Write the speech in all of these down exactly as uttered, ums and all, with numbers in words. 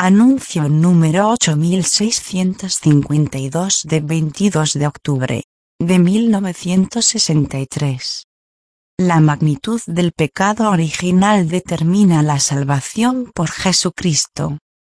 Anuncio número ocho mil seiscientos cincuenta y dos de veintidós de octubre de mil novecientos sesenta y tres. La magnitud del pecado original determina la salvación por Jesucristo.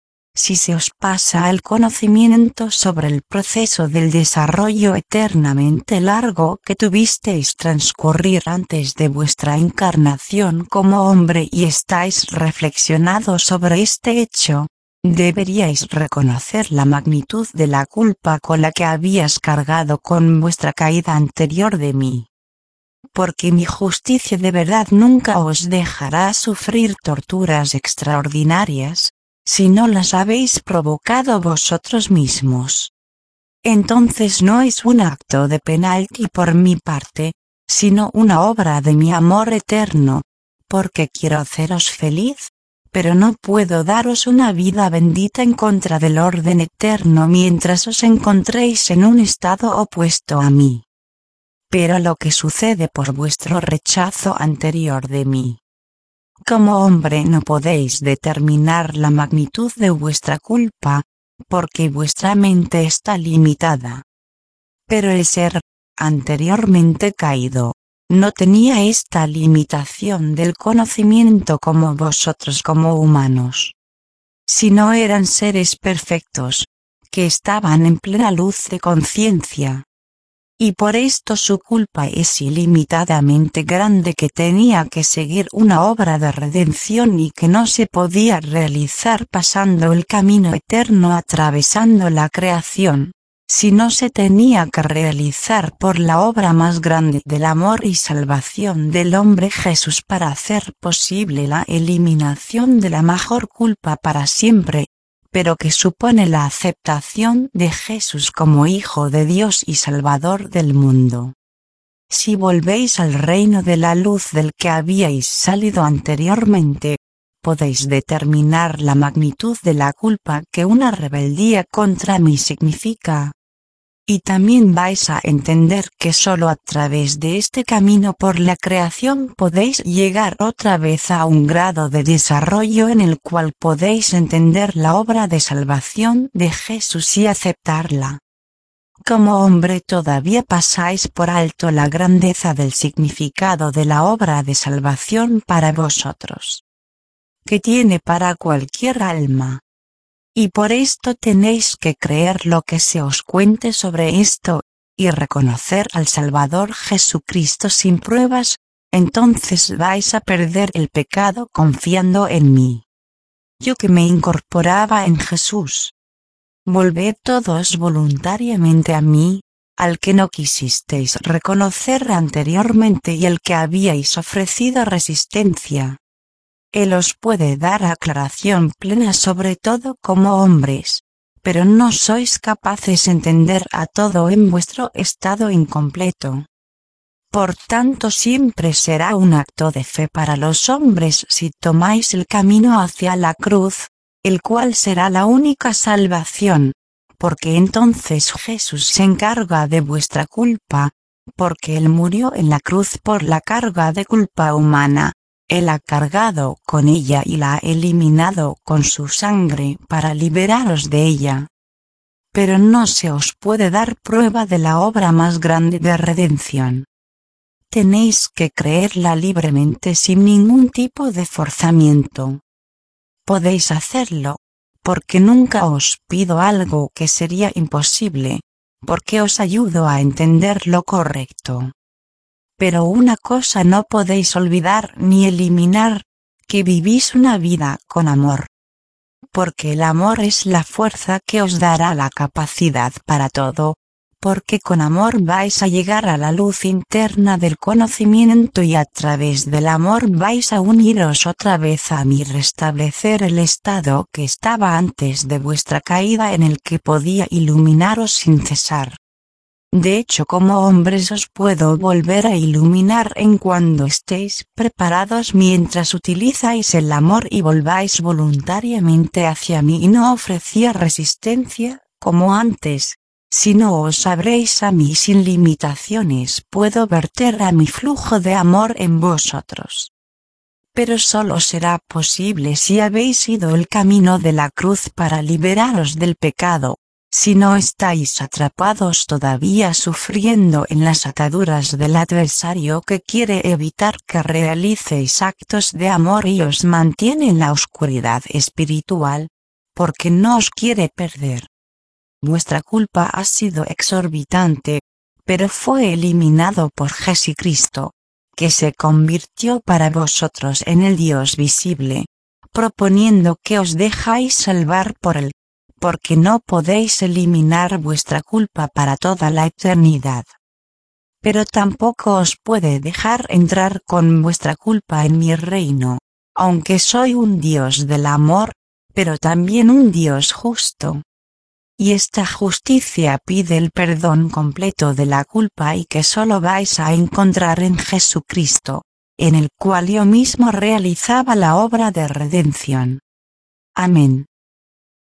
Si se os pasa el conocimiento sobre el proceso del desarrollo eternamente largo que tuvisteis transcurrir antes de vuestra encarnación como hombre y estáis reflexionando sobre este hecho, deberíais reconocer la magnitud de la culpa con la que habías cargado con vuestra caída anterior de mí. Porque mi justicia de verdad nunca os dejará sufrir torturas extraordinarias, si no las habéis provocado vosotros mismos. Entonces no es un acto de penalti por mi parte, sino una obra de mi amor eterno, porque quiero haceros feliz, pero no puedo daros una vida bendita en contra del orden eterno mientras os encontréis en un estado opuesto a mí. Pero lo que sucede por vuestro rechazo anterior de mí. Como hombre no podéis determinar la magnitud de vuestra culpa, porque vuestra mente está limitada. Pero el ser, anteriormente caído, no tenía esta limitación del conocimiento como vosotros como humanos. Sino eran seres perfectos, que estaban en plena luz de conciencia. Y por esto su culpa es ilimitadamente grande que tenía que seguir una obra de redención y que no se podía realizar pasando el camino eterno atravesando la creación, sino se tenía que realizar por la obra más grande del amor y salvación del hombre Jesús para hacer posible la eliminación de la mayor culpa para siempre, pero que supone la aceptación de Jesús como Hijo de Dios y Salvador del mundo. Si volvéis al reino de la luz del que habíais salido anteriormente, podéis determinar la magnitud de la culpa que una rebeldía contra mí significa. Y también vais a entender que solo a través de este camino por la creación podéis llegar otra vez a un grado de desarrollo en el cual podéis entender la obra de salvación de Jesús y aceptarla. Como hombre todavía pasáis por alto la grandeza del significado de la obra de salvación para vosotros, que tiene para cualquier alma. Y por esto tenéis que creer lo que se os cuente sobre esto, y reconocer al Salvador Jesucristo sin pruebas, entonces vais a perder el pecado confiando en mí. Yo que me incorporaba en Jesús. Volved todos voluntariamente a mí, al que no quisisteis reconocer anteriormente y al que habíais ofrecido resistencia. Él os puede dar aclaración plena sobre todo como hombres, pero no sois capaces de entender a todo en vuestro estado incompleto. Por tanto siempre será un acto de fe para los hombres si tomáis el camino hacia la cruz, el cual será la única salvación, porque entonces Jesús se encarga de vuestra culpa, porque Él murió en la cruz por la carga de culpa humana. Él ha cargado con ella y la ha eliminado con su sangre para liberaros de ella. Pero no se os puede dar prueba de la obra más grande de redención. Tenéis que creerla libremente sin ningún tipo de forzamiento. Podéis hacerlo, porque nunca os pido algo que sería imposible, porque os ayudo a entender lo correcto. Pero una cosa no podéis olvidar ni eliminar, que vivís una vida con amor. Porque el amor es la fuerza que os dará la capacidad para todo, porque con amor vais a llegar a la luz interna del conocimiento y a través del amor vais a uniros otra vez a mí, restablecer el estado que estaba antes de vuestra caída en el que podía iluminaros sin cesar. De hecho, como hombres os puedo volver a iluminar en cuando estéis preparados mientras utilizáis el amor y volváis voluntariamente hacia mí y no ofrecía resistencia, como antes. Si no os abréis a mí sin limitaciones, puedo verter a mi flujo de amor en vosotros. pero solo será posible si habéis ido el camino de la cruz para liberaros del pecado. Si no estáis atrapados todavía sufriendo en las ataduras del adversario que quiere evitar que realicéis actos de amor y os mantiene en la oscuridad espiritual, porque no os quiere perder. Vuestra culpa ha sido exorbitante, pero fue eliminado por Jesucristo, que se convirtió para vosotros en el Dios visible, proponiendo que os dejáis salvar por él, porque no podéis eliminar vuestra culpa para toda la eternidad. Pero tampoco os puede dejar entrar con vuestra culpa en mi reino, aunque soy un Dios del amor, pero también un Dios justo. Y esta justicia pide el perdón completo de la culpa y que solo vais a encontrar en Jesucristo, en el cual yo mismo realizaba la obra de redención. Amén.